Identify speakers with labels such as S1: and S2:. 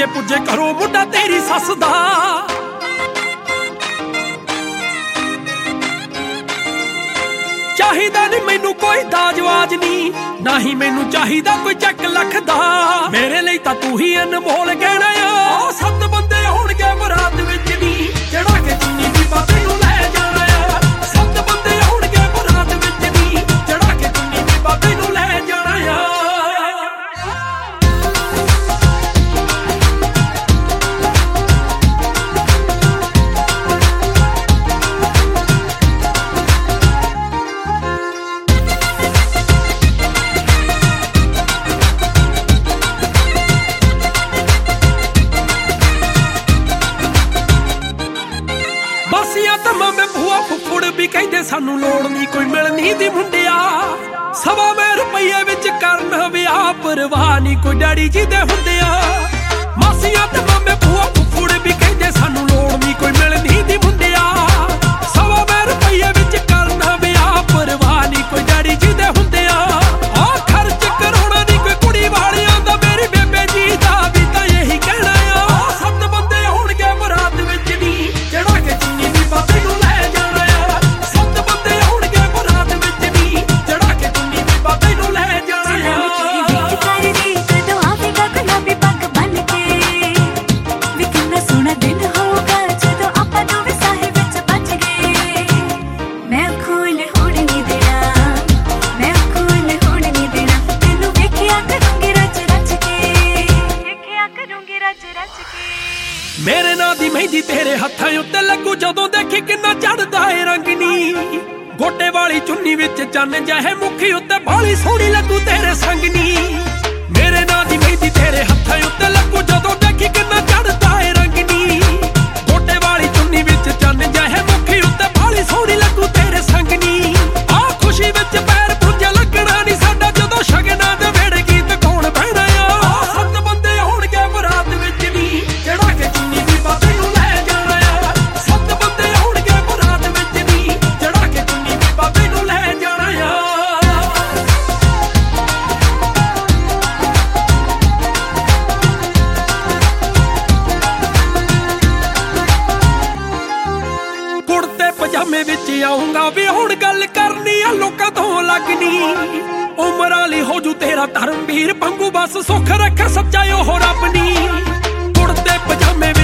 S1: ਜੇ ਪੁੱਜੇ ਘਰੋਂ ਮੁੰਡਾ ਤੇਰੀ ਸੱਸ ਦਾ। ਚਾਹੀਦਾ ਨੀ ਮੈਨੂੰ ਕੋਈ ਦਾਜਵਾਜ ਨੀ, ਨਾ ਹੀ ਮੈਨੂੰ ਚਾਹੀਦਾ ਕੋਈ ਚੱਕ ਲੱਖ ਦਾ। ਮੇਰੇ ਲਈ ਤਾਂ ਤੂੰ ਹੀ ਅਨਮੋਲ ਗਹਿਣਾ ਆ। 7 ਬੰਦੇ ਹੋਣਗੇ ਬਰਾਤ ਵਿੱਚ ਨੀ, ਚੜਾ ਕੇ ਚੁੰਨੀ ਦੀ ਬਾਬੇ ਨੂੰ ਲੈ ਜਾਣਾ ਆ। 7 ਬੰਦੇ ਹੋਣਗੇ ਬਰਾਤ ਵਿੱਚ ਨੀ, ਚੜਾ ਕੇ ਚੁੰਨੀ ਦੀ ਬਾਬੇ ਨੂੰ ਲੈ ਜਾਣਾ ਆ। ਮਾਸੀਆਂ ਤੇ ਮਾਮੇ ਭੂਆ ਫੁੱਫੜ ਵੀ ਕਹਿੰਦੇ ਸਾਨੂੰ ਲੋੜ ਨਹੀਂ ਕੋਈ ਮਿਲਣੀ ਦੀ ਮੁੰਡਿਆ। 1.25 ਰੁਪਈਏ ਵਿੱਚ ਕਰਨ ਵਿਆਹ, ਪਰਵਾਹ ਨਹੀਂ ਕੋਈ ਡੈਡੀ ਜੀ ਦੇ ਹੁੰਦਿਆ। ਮਾਸੀਆਂ ਤੇ ਮਾਮੇ ਭੂਆ ਫੁੱਫੜ ਵੀ ਕਹਿੰਦੇ ਸਾਨੂੰ ਲੋੜ ਨਹੀਂ ਕੋਈ ਮਿਲਣੀ ਦੀ ਮੁੰਡਿਆ। 1.25 ਰੁਪਈਏ ਵਿੱਚ ਕਰਨ ਵਿਆਹ, ਪਰਵਾਹ ਨਹੀਂ ਕੋਈ ਡੈਡੀ ਜੀ ਦੇ ਹੁੰਦਿਆ। ਆਹ ਖਰਚ ਕਰਾਉਣਾ ਨਹੀਂ ਕੋਈ ਕੁੜੀ ਵਾਲਿਆਂ ਦਾ, ਮੇਰੀ ਬੇਬੇ ਜੀ ਦਾ ਵੀ ਤਾਂ ਇਹੀ ਕਹਿਣਾ ਆ। 7 ਬੰਦੇ ਹੋਣਗੇ ਬਰਾਤ ਵਿੱਚ ਨੀ, ਚੜਾ ਕੇ ਚੁੰਨੀ ਦੀ ਬਾਬੇ ਨੂੰ ਲੈ ਜਾਣਾ ਆ। 7 ਬੰਦੇ ਹੋਣਗੇ ਬਰਾਤ ਵਿੱਚ ਨੀ, ਚੜਾ ਕੇ ਚੁੰਨੀ ਦੀ ਬਾਬੇ ਨੂੰ ਲੈ ਜਾਣਾ ਆ। ਮੇਰੇ ਨਾਂ ਦੀ ਮਹਿੰਦੀ ਤੇਰੇ ਹੱਥਾਂ ਉੱਤੇ ਲੱਗੂ ਜਦੋਂ ਦੇਖੀ ਕਿੰਨਾ ਚੜਦਾ ਏ ਰੰਗ ਨੀ। ਗੋਟੇ ਵਾਲੀ ਚੁੰਨੀ ਵਿੱਚ ਚੰਨ ਜਿਹੇ ਮੁਖੀ ਉੱਤੇ ਬਾਲੀ ਸੋਹਣੀ ਲੱਗੂ ਤੇਰੇ ਸੰਗ ਨੀ। ਮੇਰੇ ਨਾਂ ਦੀ ਮਹਿੰਦੀ ਤੇਰੇ ਹੱਥਾਂ ਉੱਤੇ ਲੱਗੂ ਜਦੋਂ ਦੇਖੀ ਕਿੰਨਾ ਚੜਦਾ ਏ ਰੰਗ ਨੀ। ਗੋਟੇ ਵਾਲੀ ਚੁੰਨੀ ਵਿੱਚ ਚੰਨ ਜਿਹੇ ਮੁਖੀ ਉੱਤੇ ਬਾਲੀ ਸੋਹਣੀ ਲੱਗੂ ਤੇਰੇ ਸੰਗ ਨੀ। ਆਹ ਖੁਸ਼ੀ ਵਿੱਚ ਪੈਰ ਪੁੰਜੇ ਲੱਗਣਾ ਨੀ ਸਾਡਾ, ਜਦੋਂ ਸ਼ਗਨਾਂ ਦੇ ਵੇੜੇ ਗੀਤ ਗਾਉਣ ਬਹਿਣਾ ਆ। 7 ਬੰਦੇ ਹੋਣਗੇ ਬਰਾਤ ਵਿੱਚ ਨੀ, ਚੜਾ ਕੇ ਚੁੰਨੀ ਦੀ ਬਾਬੇ ਨੂੰ ਲੈ ਜਾਣਾ ਆ। 7 ਬੰਦੇ ਹੋਣਗੇ ਬਰਾਤ ਵਿੱਚ ਨੀ, ਚੜਾ ਕੇ ਚੁੰਨੀ ਦੀ ਬਾਬੇ ਨੂੰ ਲੈ ਜਾਣਾ ਆ। ਕੁੜਤੇ ਪਜਾਮੇ ਵਿੱਚ ਆਉਂਗਾ ਵੀ ਹੁਣ ਗੱਲ ਕਰਨੀ ਆ ਲੋਕਾਂ ਤੋਂ ਲੱਗਣੀ। ਉਮਰ ਵਾਲੀ ਹੋ ਜੂ ਤੇਰਾ ਧਰਮਵੀਰ ਪੰਗੂ, ਬਸ ਸੁੱਖ ਰੱਖੇ ਸੱਚਾ ਉਹ ਰੱਬ ਨੀ। ਕੁੜਤੇ ਪਜਾਮੇ